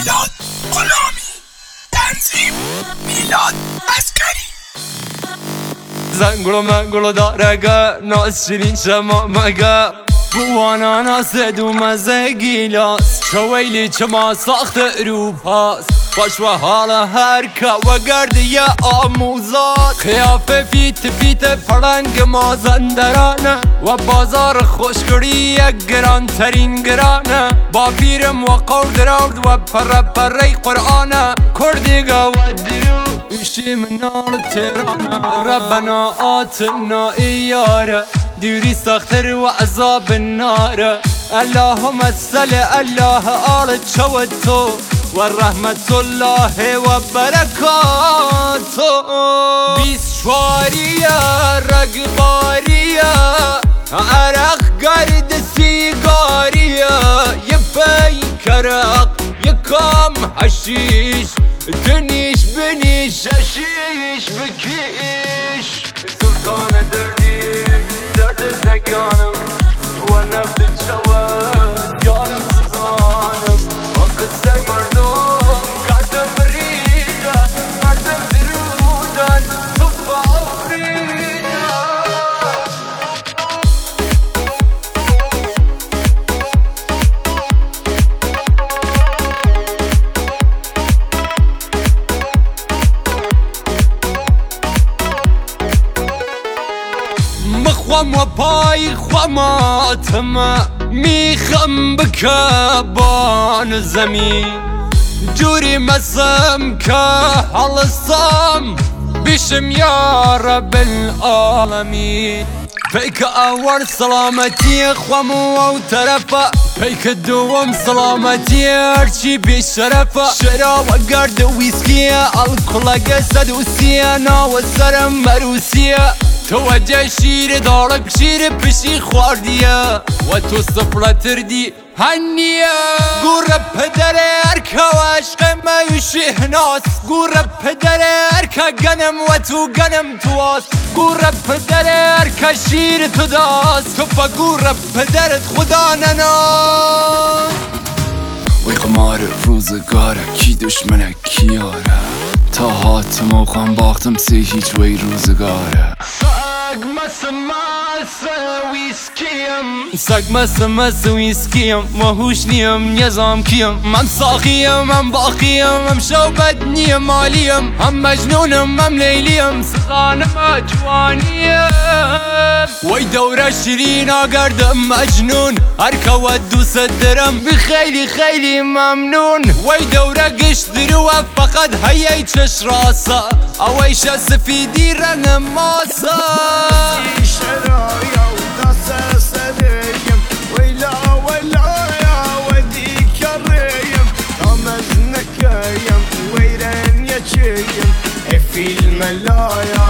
میلاد غلامی، تنظیم میلاد عسکری. زنگلو منگلو دارگه ناز شیرین شما مگه بوانا ناسد و مزه گیلاس شویلی چما ساخت اروپاست باش و حالا هرکه و گردی آموزاد خیافه فیت پرنگ مازندرانه و بازار خوشگری یک گران ترین گرانه با پیرم و قردرود و پره قرآنه کردیگه و درو ایشی منال تیرانه ربنا آتنا ایاره دیوری ساختر و عذاب النار اللهم صل الله آل چوتو و رحمت الله و برکاتو بیسشواریه رگباریه عرق گرد سیگاریه یه پیکرق یکم حشیش دنیش بنیش شیش بکیش سلطان دردی درد زگانم و نفت چواد یارم سزانم و قصه مردم کردم بریده مردم درودن صبح آفریده مخوام و پای خواماتم میخم بکبان زمین جوری مسم که حلصم بشم یا رب العالمین پیک اول سلامتی خوام و طرفه پیک دوم سلامتی هرچی بیشرفه شراب گرد ویسکیه الکل صدوسیه ناو سرم مروسیه توجه شیر دارک شیر پشی خواردیه و تو سفرتر دی هنیه گوره پدر ارکه و عشق میوشی هناس گوره پدر ارکه گنم و تو گنم تو آس گوره پدر ارکه شیر تو داست تو پا گوره پدرت خدا نناس وی قمار روزگاره کی دشمنه کیاره تا هاتم و خواهم باختم سی هیچ وی روزگاره سگ مس ویسکیم و هوش نیم نظام کیم من ساقیم من باقیم هم شوبت نیم مالیم هم مجنونم هم لیلیم سخانم جوانیم وی دوره شیرین آگردم مجنون هرکه و دوست درم خیلی خیلی ممنون وی دوره گشت درو فقط هیای چش راسه اویش سفیدی رنگ ماسه شرايا وداس سديم ويلا يا وديك الريم طمزنك يم ويرن يا شيم في الملايا